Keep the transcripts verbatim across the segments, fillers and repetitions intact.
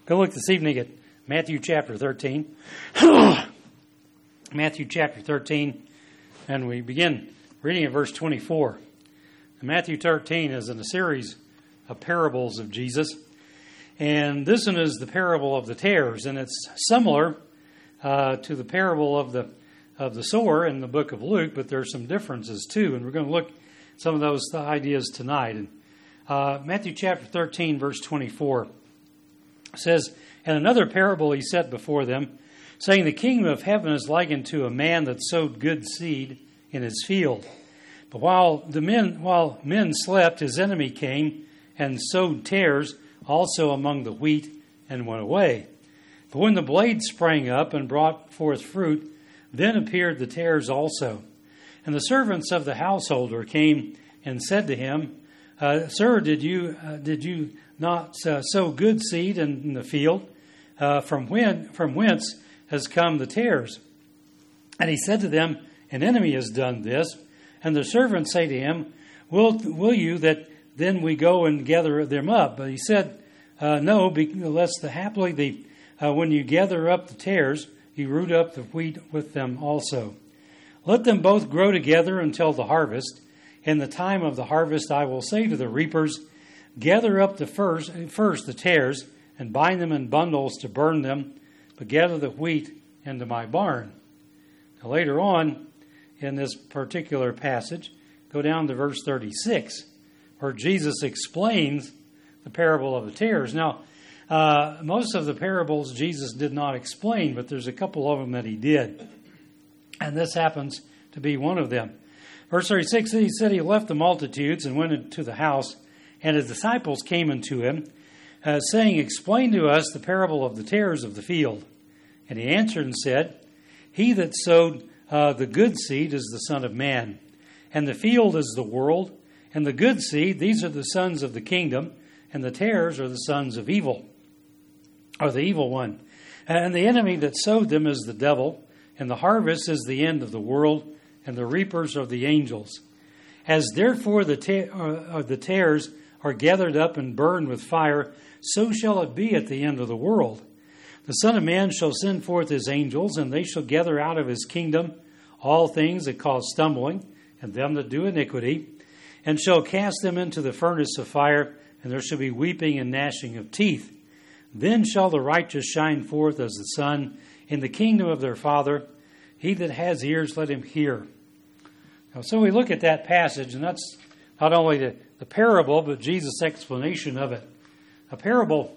Go look this evening at Matthew chapter thirteen. Matthew chapter thirteen, and we begin reading at verse twenty-four. Matthew thirteen is in a series of parables of Jesus, and this one is the parable of the tares, and it's similar uh, to the parable of the of the sower in the book of Luke, but there's some differences too, and we're going to look at some of those ideas tonight. And uh, Matthew chapter thirteen, verse twenty-four says, "And another parable he set before them, saying, The kingdom of heaven is likened to a man that sowed good seed in his field. But while the men while men slept, his enemy came and sowed tares also among the wheat and went away. But when the blade sprang up and brought forth fruit, then appeared the tares also. And the servants of the householder came and said to him, uh, Sir, did you uh, did you not uh, sow good seed in, in the field? Uh, from when from whence has come the tares? And he said to them, An enemy has done this. And the servants say to him, Will will you that then we go and gather them up? But he said, uh, No, lest the haply the uh, when you gather up the tares, you root up the wheat with them also. Let them both grow together until the harvest. In the time of the harvest I will say to the reapers, Gather up the first, first the tares, and bind them in bundles to burn them, but gather the wheat into my barn." Now later on in this particular passage, go down to verse thirty-six, where Jesus explains the parable of the tares. Now, uh, most of the parables Jesus did not explain, but there's a couple of them that he did. And this happens to be one of them. Verse thirty-six, he said he left the multitudes and went into the house, and his disciples came unto him, uh, saying, Explain to us the parable of the tares of the field. And he answered and said, He that sowed uh, the good seed is the Son of Man, and the field is the world, and the good seed, these are the sons of the kingdom, and the tares are the sons of evil, or the evil one. And the enemy that sowed them is the devil, and the harvest is the end of the world, and the reapers are the angels. As therefore the, ta- uh, the tares are gathered up and burned with fire, so shall it be at the end of the world. The Son of Man shall send forth his angels, and they shall gather out of his kingdom all things that cause stumbling, and them that do iniquity, and shall cast them into the furnace of fire, and there shall be weeping and gnashing of teeth. Then shall the righteous shine forth as the sun in the kingdom of their Father. He that has ears, let him hear. Now, so we look at that passage, and that's not only the, the parable, but Jesus' explanation of it. A parable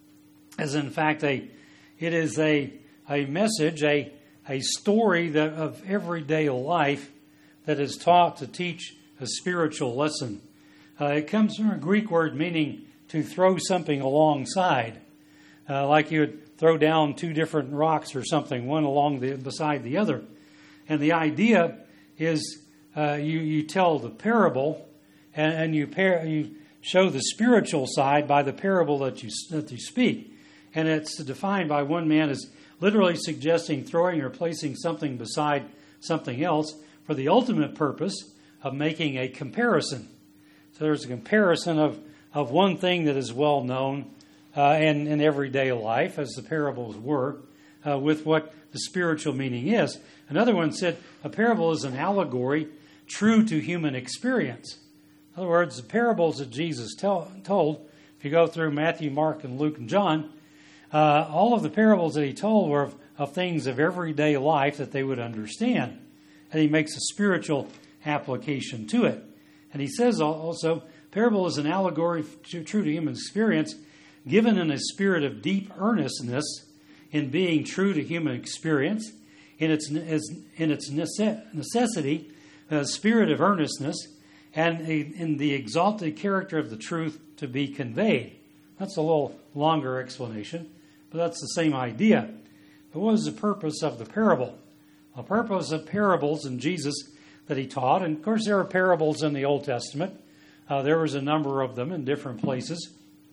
is, in fact, a it is a a message, a a story that of everyday life that is taught to teach a spiritual lesson. Uh, it comes from a Greek word meaning to throw something alongside, uh, like you would throw down two different rocks or something, one along the beside the other. And the idea is uh, you you tell the parable, and, and you pair, you show the spiritual side by the parable that you that you speak. And it's defined by one man as literally suggesting throwing or placing something beside something else for the ultimate purpose of making a comparison. So there's a comparison of, of one thing that is well known uh, in, in everyday life, as the parables were, uh, with what the spiritual meaning is. Another one said a parable is an allegory true to human experience. In other words, the parables that Jesus tell, told, if you go through Matthew, Mark, and Luke, and John, uh, all of the parables that he told were of, of things of everyday life that they would understand. And he makes a spiritual application to it. And he says also, parable is an allegory to, true to human experience, given in a spirit of deep earnestness in being true to human experience, in its in its necessity, a spirit of earnestness, and a, in the exalted character of the truth to be conveyed. That's a little longer explanation, but that's the same idea. But what is the purpose of the parable? The purpose of parables in Jesus that he taught, and of course there are parables in the Old Testament. Uh, there was a number of them in different places.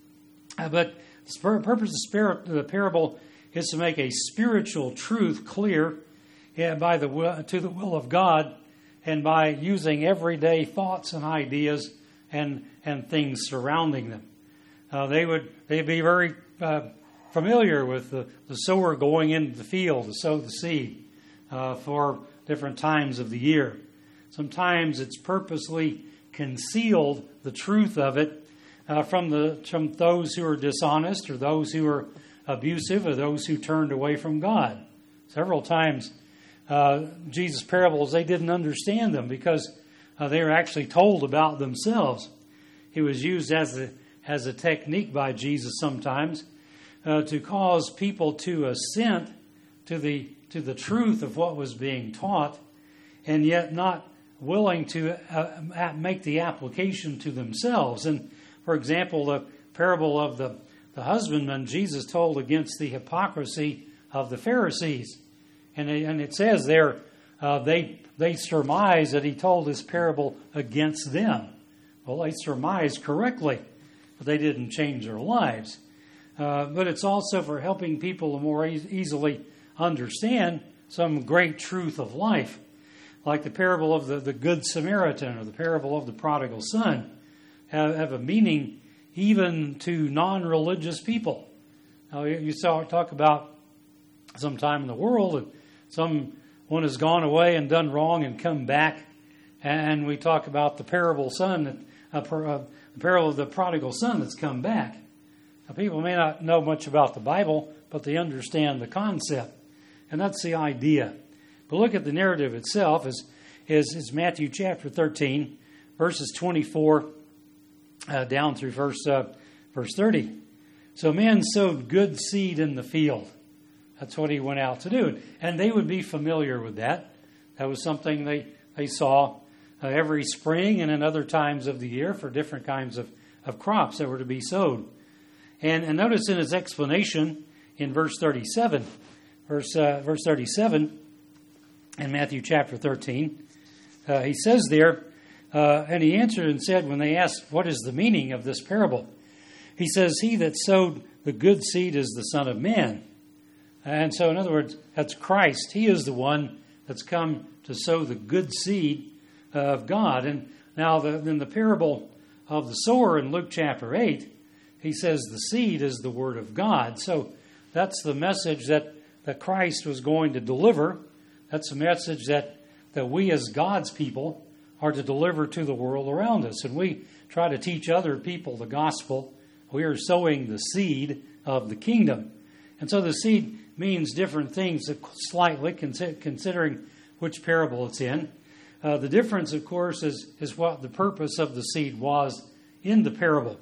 Uh, but the purpose of spirit, the parable is to make a spiritual truth clear uh, by the will, to the will of God, and by using everyday thoughts and ideas and and things surrounding them. Uh, they would they'd be very uh, familiar with the, the sower going into the field to sow the seed uh, for different times of the year. Sometimes it's purposely concealed, the truth of it, uh, from the from those who are dishonest or those who are abusive or those who turned away from God. Several times, uh, Jesus' parables, they didn't understand them because uh, they were actually told about themselves. It was used as a, as a technique by Jesus sometimes uh, to cause people to assent to the to the truth of what was being taught, and yet not willing to uh, make the application to themselves. And, for example, the parable of the, the husbandman, Jesus told against the hypocrisy of the Pharisees. And it, and it says there, uh, they they surmise that he told this parable against them. Well, they surmised correctly, but they didn't change their lives. Uh, but it's also for helping people to more e- easily understand some great truth of life, like the parable of the, the Good Samaritan or the parable of the prodigal son, have, have a meaning even to non-religious people. Now, you saw talk about sometime in the world that someone has gone away and done wrong and come back, and we talk about the parable son, that, uh, per, uh, the parable of the prodigal son that's come back. Now, people may not know much about the Bible, but they understand the concept, and that's the idea. But look at the narrative itself, is is, is Matthew chapter thirteen, verses twenty-four uh, down through verse uh, verse thirty. So man sowed good seed in the field. That's what he went out to do. And they would be familiar with that. That was something they, they saw uh, every spring and in other times of the year for different kinds of, of crops that were to be sowed. And, and notice in his explanation in verse thirty-seven, verse uh, verse thirty-seven in Matthew chapter thirteen, uh, he says there, uh, and he answered and said, when they asked, what is the meaning of this parable? He says, he that sowed the good seed is the Son of Man. And so, in other words, that's Christ. He is the one that's come to sow the good seed of God. And now, the, in the parable of the sower in Luke chapter eight, he says the seed is the Word of God. So, that's the message that, that Christ was going to deliver. That's the message that, that we as God's people are to deliver to the world around us. And we try to teach other people the gospel. We are sowing the seed of the kingdom. And so the seed means different things slightly, considering which parable it's in. Uh, the difference, of course, is, is what the purpose of the seed was in the parable.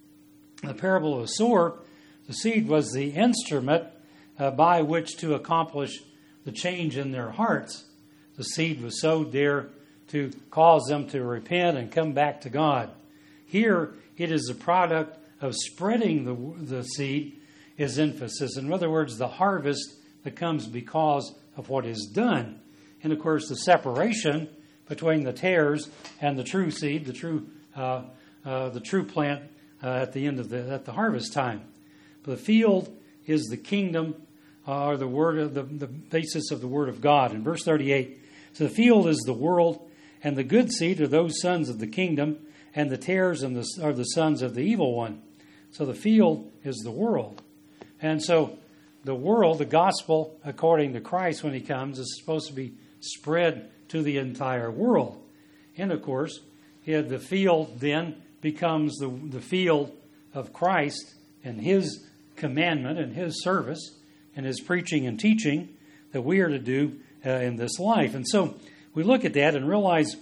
The parable of the sower, the seed was the instrument uh, by which to accomplish the change in their hearts. The seed was sowed there to cause them to repent and come back to God. Here, it is a product of spreading the, the seed, is emphasis. In other words, the harvest that comes because of what is done. And, of course, the separation between the tares and the true seed, the true uh, uh, the true plant uh, at the end of the at the harvest time. But the field is the kingdom, uh, or the word of the, the basis of the word of God. In verse thirty-eight, so the field is the world, and the good seed are those sons of the kingdom, and the tares and the, are the sons of the evil one. So the field is the world. And so the world, the gospel, according to Christ when he comes, is supposed to be spread to the entire world. And, of course, the field then becomes the, the field of Christ and his commandment and his service and his preaching and teaching that we are to do uh, in this life. And so we look at that and realize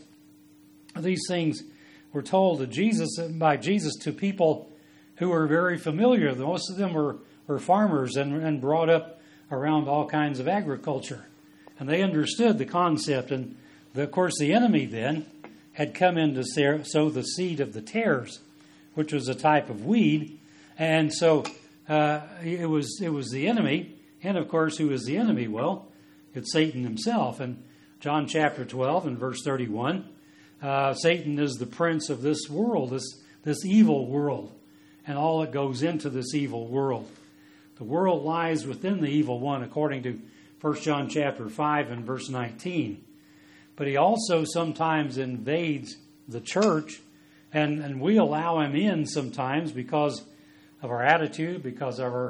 these things were told to Jesus by Jesus to people who were very familiar. Most of them were, were farmers and, and brought up around all kinds of agriculture. And they understood the concept. And, the, of course, the enemy then had come in to sow the seed of the tares, which was a type of weed. And so uh, it was it was the enemy. And, of course, who is the enemy? Well, it's Satan himself. And John chapter twelve and verse thirty-one, uh, Satan is the prince of this world, this, this evil world, and all that goes into this evil world. The world lies within the evil one, according to First John chapter five and verse nineteen. But he also sometimes invades the church, and, and we allow him in sometimes because of our attitude, because of our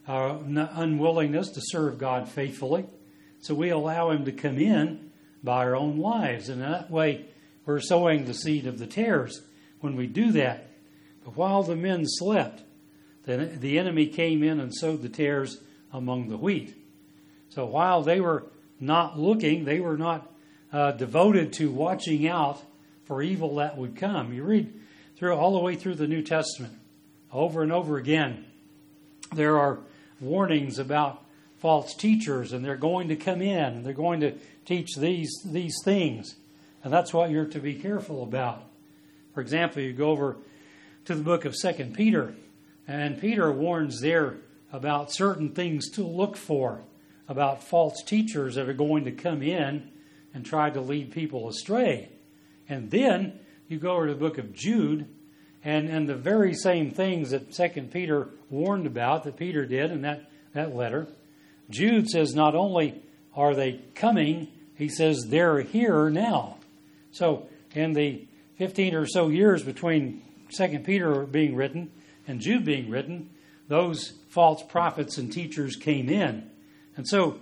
uh, unwillingness to serve God faithfully. So we allow him to come in by our own lives. And in that way, we're sowing the seed of the tares when we do that. But while the men slept, the, the enemy came in and sowed the tares among the wheat. So while they were not looking, they were not uh, devoted to watching out for evil that would come. You read through all the way through the New Testament, over and over again, there are warnings about false teachers, and they're going to come in, and they're going to teach these these things. And that's what you're to be careful about. For example, you go over to the book of Second Peter, and Peter warns there about certain things to look for, about false teachers that are going to come in and try to lead people astray. And then you go over to the book of Jude, and, and the very same things that Second Peter warned about, that Peter did in that, that letter. Jude says not only are they coming, he says they're here now. So in the fifteen or so years between Second Peter being written and Jude being written, those false prophets and teachers came in. And so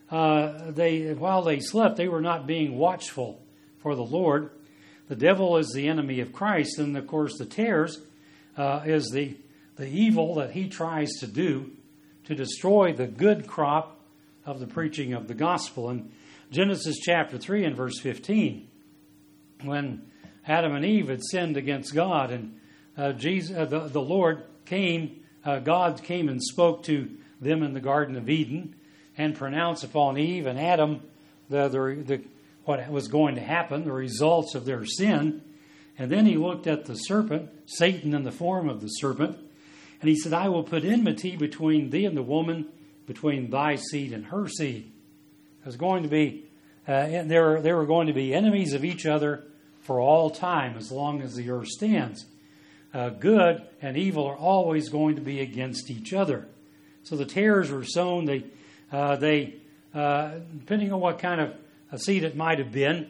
uh, they, while they slept, they were not being watchful for the Lord. The devil is the enemy of Christ, and of course the tares uh, is the, the evil that he tries to do to destroy the good crop of the preaching of the gospel. In Genesis chapter three and verse fifteen, when Adam and Eve had sinned against God, and uh, Jesus, uh, the, the Lord came, uh, God came and spoke to them in the Garden of Eden and pronounced upon Eve and Adam the, the, the what was going to happen, the results of their sin. And then he looked at the serpent, Satan in the form of the serpent, and he said, I will put enmity between thee and the woman, between thy seed and her seed. There's going to be, uh, and they were, they were going to be enemies of each other for all time, as long as the earth stands. Uh, good and evil are always going to be against each other. So the tares were sown. They, uh, they, uh, depending on what kind of a seed it might have been,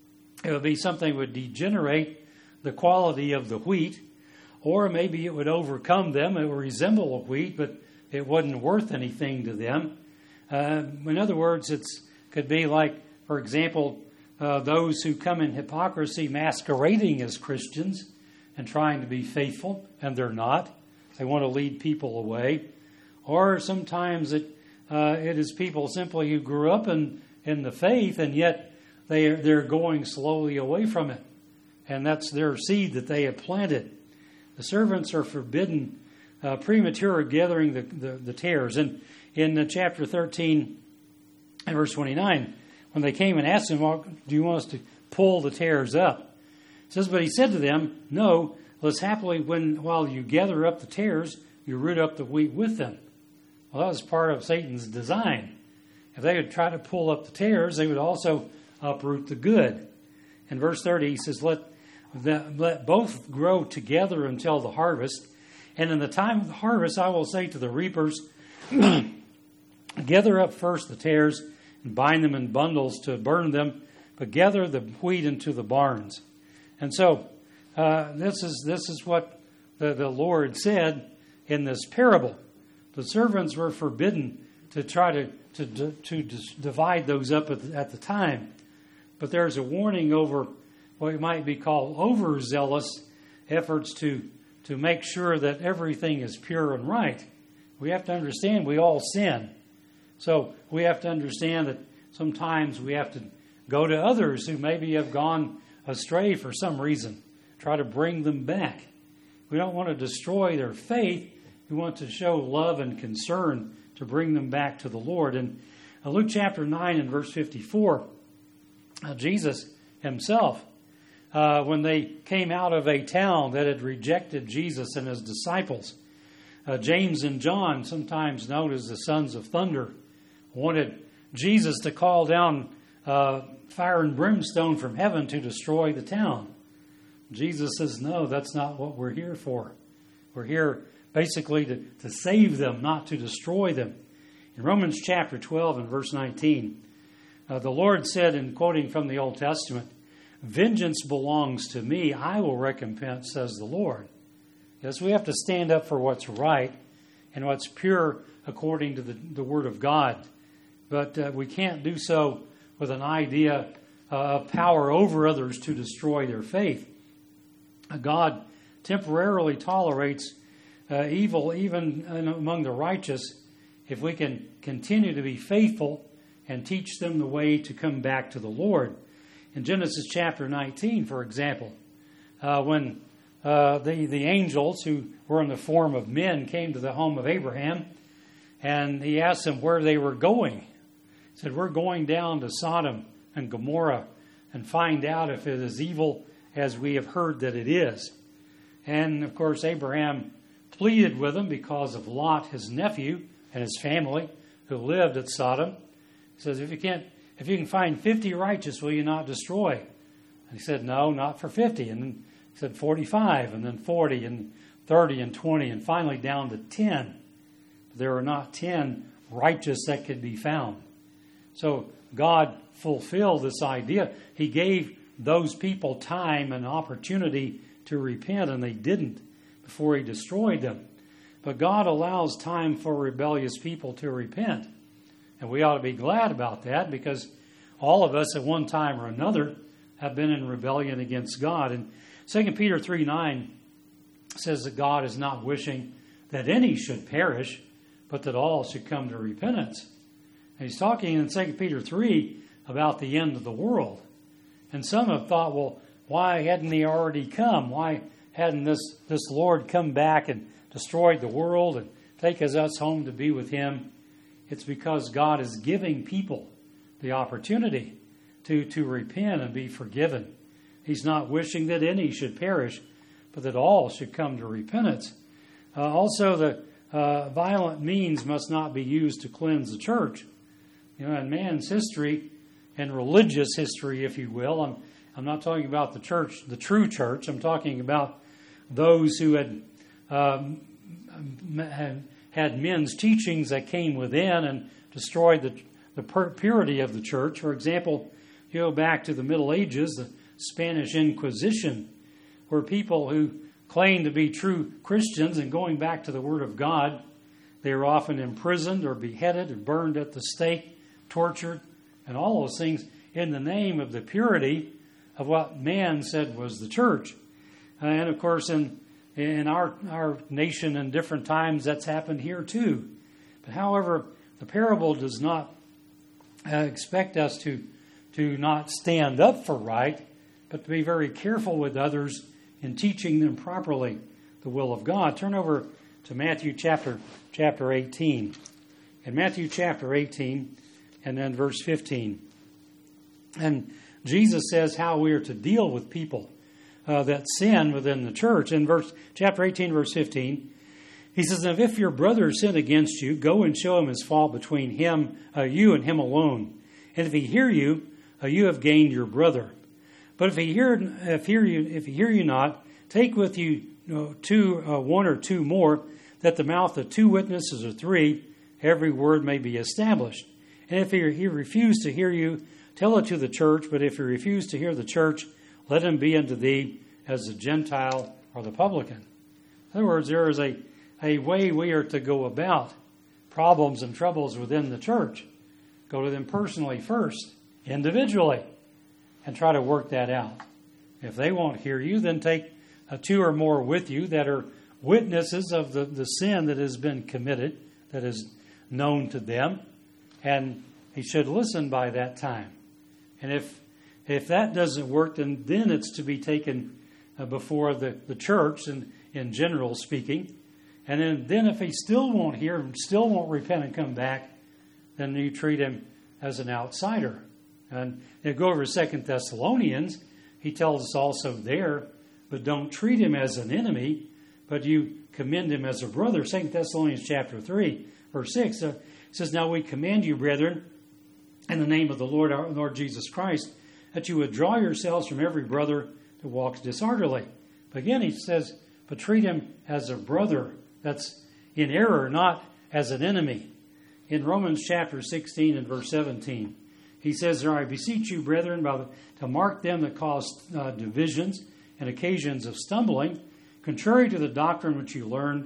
it would be something that would degenerate the quality of the wheat, or maybe it would overcome them. It would resemble a wheat, but it wasn't worth anything to them. Uh, in other words, it could be like, for example, uh, those who come in hypocrisy masquerading as Christians and trying to be faithful, and they're not. They want to lead people away. Or sometimes it uh, it is people simply who grew up in, in the faith, and yet they are, they're going slowly away from it. And that's their seed that they have planted. The servants are forbidden uh, premature gathering the, the, the tares. And in uh, chapter thirteen and verse twenty-nine, when they came and asked him, well, do you want us to pull the tares up? It says, but he said to them, no, lest happily when while you gather up the tares, you root up the wheat with them. Well, that was part of Satan's design. If they would try to pull up the tares, they would also uproot the good. In verse thirty, he says, let, the, let both grow together until the harvest. And in the time of the harvest, I will say to the reapers, gather up first the tares and bind them in bundles to burn them, but gather the wheat into the barns. And so uh, this is this is what the, the Lord said in this parable. The servants were forbidden to try to to, to, to divide those up at the, at the time. But there's a warning over what might be called overzealous efforts to, to make sure that everything is pure and right. We have to understand we all sin. So we have to understand that sometimes we have to go to others who maybe have gone astray for some reason, try to bring them back. We don't want to destroy their faith. We want to show love and concern to bring them back to the Lord. And Luke chapter nine and verse fifty-four, uh, Jesus himself, uh, when they came out of a town that had rejected Jesus and his disciples, uh, James and John, sometimes known as the sons of thunder, wanted Jesus to call down uh, fire and brimstone from heaven to destroy the town. Jesus says, no, that's not what we're here for. We're here basically to, to save them, not to destroy them. In Romans chapter twelve and verse nineteen, uh, the Lord said, in quoting from the Old Testament, vengeance belongs to me, I will recompense, says the Lord. Yes, we have to stand up for what's right and what's pure according to the, the Word of God. But uh, we can't do so with an idea uh, of power over others to destroy their faith. Uh, God temporarily tolerates uh, evil even among the righteous if we can continue to be faithful and teach them the way to come back to the Lord. In Genesis chapter nineteen, for example, uh, when uh, the, the angels who were in the form of men came to the home of Abraham, and he asked them where they were going. He said, we're going down to Sodom and Gomorrah and find out if it is evil as we have heard that it is. And, of course, Abraham pleaded with them because of Lot, his nephew, and his family who lived at Sodom. He says, if you can't, if you can find fifty righteous, will you not destroy? And he said, no, not for fifty. And then he said forty-five, and then forty, and thirty, and twenty, and finally down to ten. There are not ten righteous that could be found. So God fulfilled this idea. He gave those people time and opportunity to repent, and they didn't before he destroyed them. But God allows time for rebellious people to repent. And we ought to be glad about that, because all of us at one time or another have been in rebellion against God. And Second Peter three nine says that God is not wishing that any should perish, but that all should come to repentance. And he's talking in Second Peter three about the end of the world. And some have thought, well, why hadn't he already come? Why hadn't this, this Lord come back and destroyed the world and taken us home to be with him? It's because God is giving people the opportunity to, to repent and be forgiven. He's not wishing that any should perish, but that all should come to repentance. Uh, also, the uh, violent means must not be used to cleanse the church. You know, in man's history and religious history, if you will, I'm, I'm not talking about the church, the true church. I'm talking about those who had um, had, had men's teachings that came within and destroyed the, the purity of the church. For example, you go back to the Middle Ages, the Spanish Inquisition, where people who claimed to be true Christians and going back to the Word of God, they were often imprisoned or beheaded or burned at the stake, tortured, and all those things in the name of the purity of what man said was the church. And of course, in in our our nation in different times, that's happened here too. But however, the parable does not uh, expect us to to not stand up for right, but to be very careful with others in teaching them properly the will of God. Turn over to Matthew chapter chapter eighteen. In Matthew chapter eighteen, and then verse fifteen. And Jesus says how we are to deal with people uh, that sin within the church. In verse chapter eighteen, verse fifteen, he says, if your brother sin against you, go and show him his fault between him, uh, you and him alone. And if he hear you, uh, you have gained your brother. But if he hear, if hear you, if he hear you not, take with you, you know, two, uh, one or two more, that the mouth of two witnesses or three, every word may be established. And if he, he refuse to hear you, tell it to the church. But if he refuse to hear the church, let him be unto thee as the Gentile or the publican. In other words, there is a, a way we are to go about problems and troubles within the church. Go to them personally first, individually, and try to work that out. If they won't hear you, then take uh, two or more with you that are witnesses of the, the sin that has been committed, that is known to them, and he should listen by that time. And if if that doesn't work, then, then it's to be taken uh, before the, the church, and in general speaking. And then, then if he still won't hear, still won't repent and come back, then you treat him as an outsider. And if you go over to Second Thessalonians, he tells us also there, but don't treat him as an enemy, but you commend him as a brother. Second Thessalonians chapter three, verse six, uh, it says, now we command you, brethren, in the name of the Lord our Lord Jesus Christ, that you withdraw yourselves from every brother that walks disorderly. But again, he says, but treat him as a brother that's in error, not as an enemy. In Romans chapter sixteen and verse seventeen, he says there, I beseech you, brethren, by the, to mark them that cause uh, divisions and occasions of stumbling, contrary to the doctrine which you learned,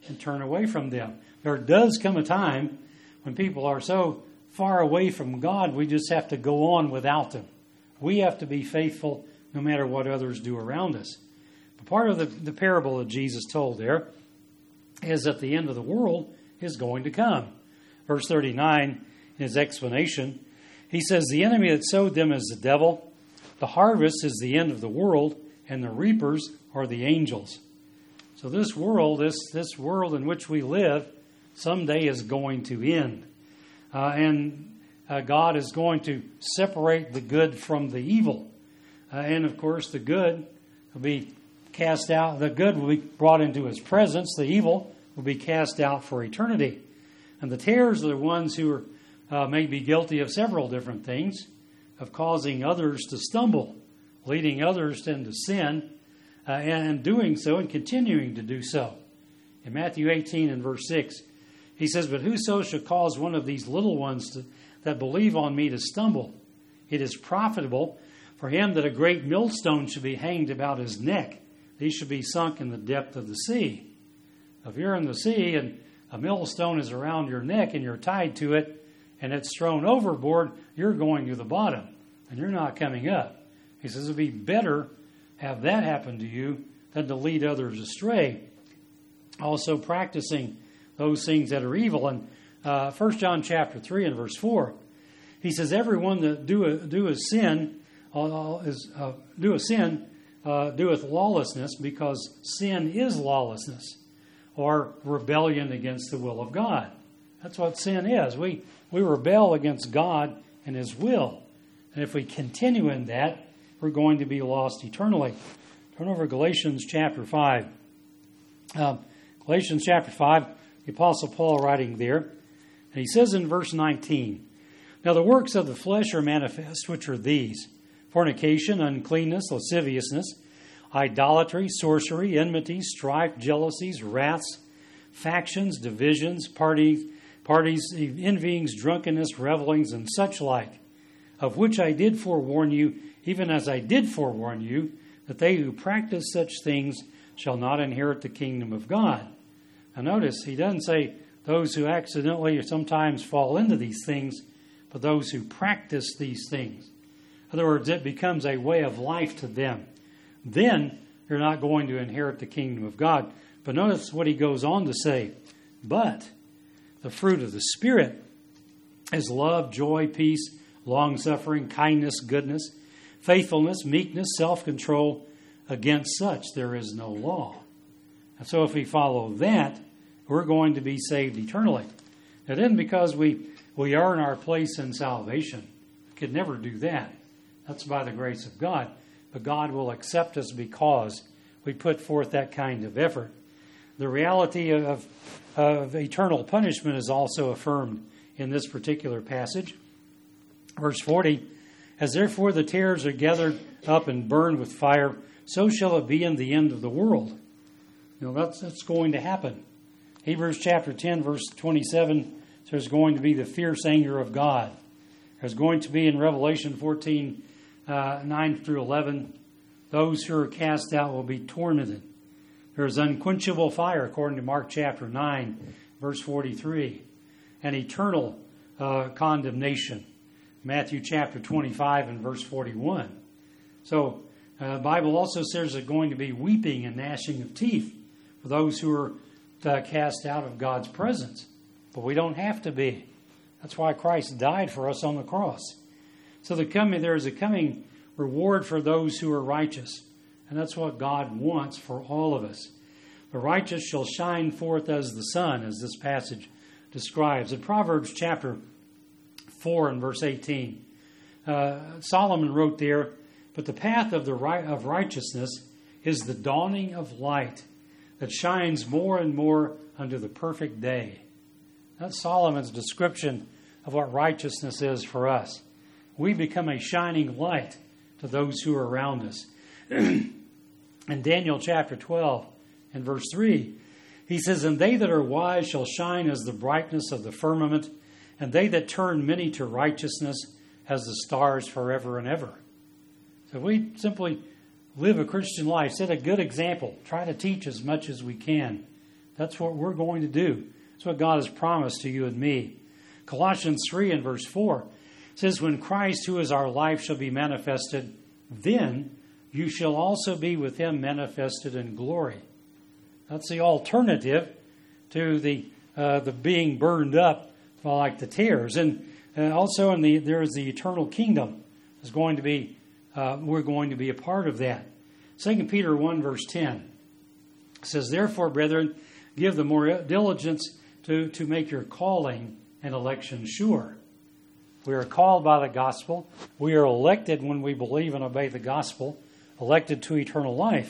and turn away from them. There does come a time when people are so far away from God, we just have to go on without them. We have to be faithful no matter what others do around us. But part of the, the parable that Jesus told there is that the end of the world is going to come. Verse thirty-nine, in his explanation, he says, the enemy that sowed them is the devil. The harvest is the end of the world, and the reapers are the angels. So this world, this, this world in which we live, someday is going to end. Uh, and uh, God is going to separate the good from the evil. Uh, and of course, the good will be cast out. The good will be brought into his presence. The evil will be cast out for eternity. And the tares are the ones who are, uh, may be guilty of several different things, of causing others to stumble, leading others into sin, uh, and doing so and continuing to do so. In Matthew eighteen and verse six, he says, but whoso shall cause one of these little ones to, that believe on me to stumble, it is profitable for him that a great millstone should be hanged about his neck. He should be sunk in the depth of the sea. If you're in the sea and a millstone is around your neck and you're tied to it and it's thrown overboard, you're going to the bottom and you're not coming up. He says it'd be better have that happen to you than to lead others astray. Also practicing those things that are evil. And uh, First John chapter three and verse four, he says, everyone that do a, do a sin, uh, is uh, do a sin, uh, doeth lawlessness, because sin is lawlessness, or rebellion against the will of God. That's what sin is. We we rebel against God and his will. And if we continue in that, we're going to be lost eternally. Turn over to Galatians chapter five. Uh, Galatians chapter five, the Apostle Paul writing there. And he says in verse nineteen, now the works of the flesh are manifest, which are these: fornication, uncleanness, lasciviousness, idolatry, sorcery, enmity, strife, jealousies, wraths, factions, divisions, parties, parties, envyings, drunkenness, revelings, and such like, of which I did forewarn you, even as I did forewarn you, that they who practice such things shall not inherit the kingdom of God. Now notice, he doesn't say those who accidentally or sometimes fall into these things, but those who practice these things. In other words, it becomes a way of life to them. Then you're not going to inherit the kingdom of God. But notice what he goes on to say. But the fruit of the Spirit is love, joy, peace, long-suffering, kindness, goodness, faithfulness, meekness, self-control. Against such there is no law. And so if we follow that, we're going to be saved eternally. It isn't because we, we earn our place in salvation. We could never do that. That's by the grace of God. But God will accept us because we put forth that kind of effort. The reality of, of eternal punishment is also affirmed in this particular passage. Verse forty, as therefore the tares are gathered up and burned with fire, so shall it be in the end of the world. You know, that's, that's going to happen. Hebrews chapter ten, verse twenty-seven, there's going to be the fierce anger of God. There's going to be in Revelation fourteen, uh, nine through eleven, those who are cast out will be tormented. There's unquenchable fire, according to Mark chapter nine, verse forty-three, and eternal uh, condemnation. Matthew chapter twenty-five and verse forty-one. So, uh, the Bible also says there's going to be weeping and gnashing of teeth for those who are uh, cast out of God's presence. But we don't have to be. That's why Christ died for us on the cross. So the coming, there is a coming reward for those who are righteous. And that's what God wants for all of us. The righteous shall shine forth as the sun, as this passage describes. In Proverbs chapter four and verse eighteen, uh, Solomon wrote there, but the path of the right, of righteousness is the dawning of light that shines more and more unto the perfect day. That's Solomon's description of what righteousness is for us. We become a shining light to those who are around us. In Daniel chapter twelve and verse three, he says, and they that are wise shall shine as the brightness of the firmament, and they that turn many to righteousness as the stars forever and ever. So if we simply live a Christian life, set a good example, try to teach as much as we can, That's what we're going to do. That's what God has promised to you and me. Colossians three and verse four says, when Christ, who is our life, shall be manifested, then you shall also be with him manifested in glory. That's the alternative to the uh, the being burned up like the tares. And uh, also in the there is the eternal kingdom. Is going to be uh, we're going to be a part of that. Second Peter one verse ten says, therefore, brethren, give the more diligence to, to make your calling and election sure. We are called by the gospel. We are elected when we believe and obey the gospel, elected to eternal life.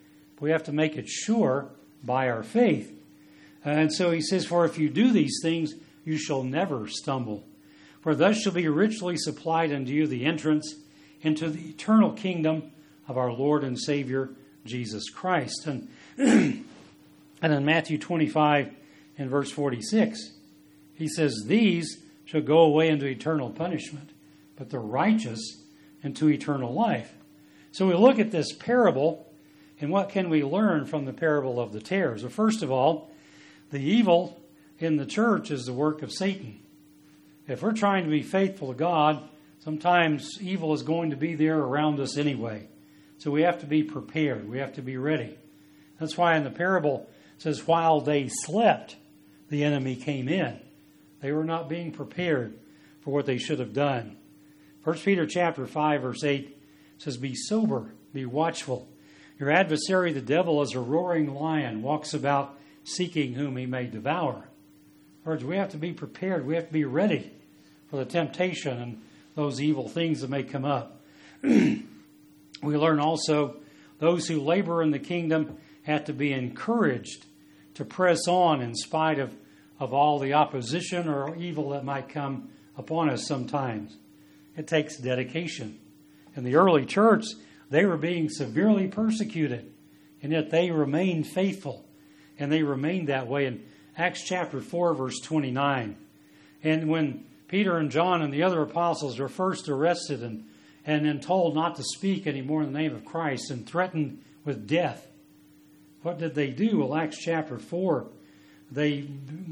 We have to make it sure by our faith. And so he says, for if you do these things, you shall never stumble. For thus shall be richly supplied unto you the entrance into the eternal kingdom of our Lord and Savior, Jesus Christ. And, and in Matthew twenty-five and verse forty-six, he says, these shall go away into eternal punishment, but the righteous into eternal life. So we look at this parable, and what can we learn from the parable of the tares? Well, first of all, the evil in the church is the work of Satan. If we're trying to be faithful to God, sometimes evil is going to be there around us anyway. So we have to be prepared. We have to be ready. That's why in the parable it says, while they slept, the enemy came in. They were not being prepared for what they should have done. First Peter chapter five, verse eight says, be sober, be watchful. Your adversary, the devil, as a roaring lion, walks about seeking whom he may devour. In other words, we have to be prepared. We have to be ready for the temptation and those evil things that may come up. We learn also those who labor in the kingdom have to be encouraged to press on in spite of, of all the opposition or evil that might come upon us sometimes. It takes dedication. In the early church, they were being severely persecuted, and yet they remained faithful, and they remained that way. In Acts chapter four, verse twenty-nine, and when Peter and John and the other apostles were first arrested and, and then told not to speak anymore in the name of Christ and threatened with death, what did they do? Well, Acts chapter four, they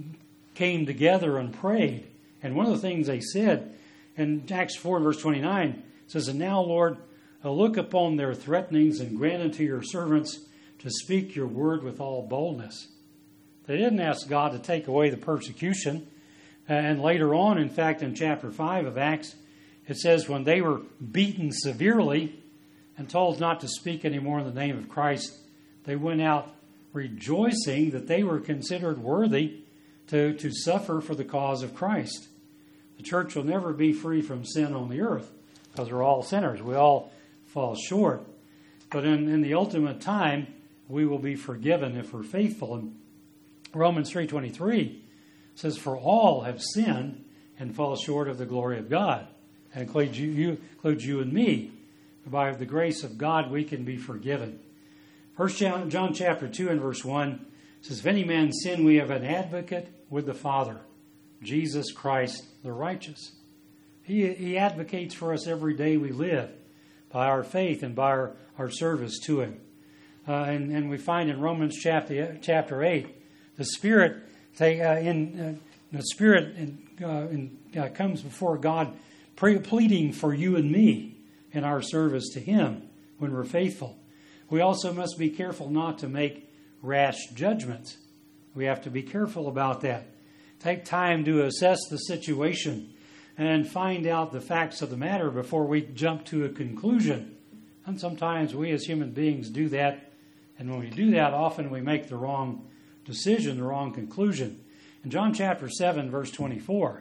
came together and prayed. And one of the things they said in Acts four, verse twenty-nine, says, and now, Lord, look upon their threatenings and grant unto your servants to speak your word with all boldness. They didn't ask God to take away the persecution. And later on, in fact, in chapter five of Acts, it says when they were beaten severely and told not to speak anymore in the name of Christ, they went out rejoicing that they were considered worthy to, to suffer for the cause of Christ. The church will never be free from sin on the earth because we're all sinners. We all fall short. But in, in the ultimate time, we will be forgiven if we're faithful. And Romans three twenty-three says, for all have sinned and fall short of the glory of God. That includes you, you, includes you and me. By the grace of God, we can be forgiven. First John, John chapter two and verse one says, if any man sin, we have an advocate with the Father, Jesus Christ the righteous. He, he advocates for us every day we live by our faith and by our, our service to him. Uh, and, and we find in Romans chapter, chapter eight, the Spirit They, uh, in uh, the Spirit in, uh, in, uh, comes before God, pre- pleading for you and me in our service to Him when we're faithful. We also must be careful not to make rash judgments. We have to be careful about that. Take time to assess the situation and find out the facts of the matter before we jump to a conclusion. And sometimes we as human beings do that, and when we do that, often we make the wrong decision, the wrong conclusion. In John chapter seven, verse twenty-four,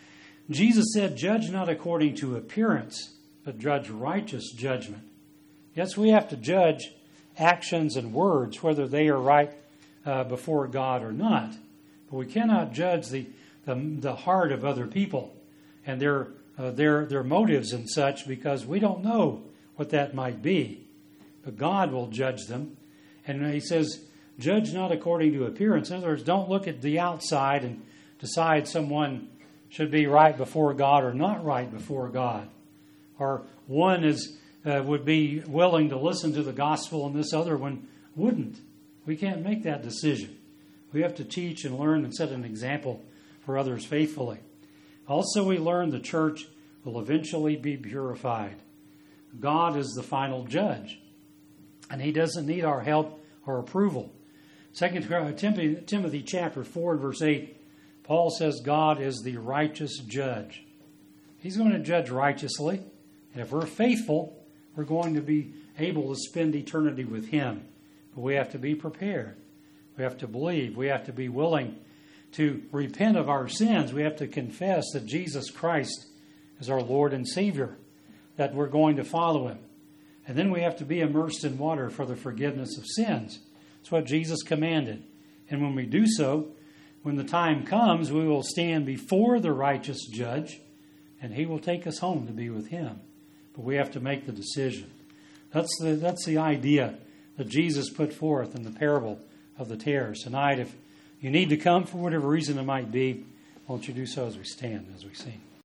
Jesus said, judge not according to appearance, but judge righteous judgment. Yes, we have to judge actions and words, whether they are right uh, before God or not. But we cannot judge the, the, the heart of other people and their, uh, their, their motives and such, because we don't know what that might be. But God will judge them. And he says, judge not according to appearance. In other words, don't look at the outside and decide someone should be right before God or not right before God. Or one is uh, would be willing to listen to the gospel and this other one wouldn't. We can't make that decision. We have to teach and learn and set an example for others faithfully. Also, we learn the church will eventually be purified. God is the final judge, and He doesn't need our help or approval. Second Timothy, Timothy chapter four and verse eight, Paul says God is the righteous judge. He's going to judge righteously, and if we're faithful, we're going to be able to spend eternity with Him. But we have to be prepared. We have to believe. We have to be willing to repent of our sins. We have to confess that Jesus Christ is our Lord and Savior, that we're going to follow Him. And then we have to be immersed in water for the forgiveness of sins. That's what Jesus commanded. And when we do so, when the time comes, we will stand before the righteous judge, and He will take us home to be with Him. But we have to make the decision. That's the, that's the idea that Jesus put forth in the parable of the tares. Tonight, if you need to come for whatever reason it might be, won't you do so as we stand, as we sing.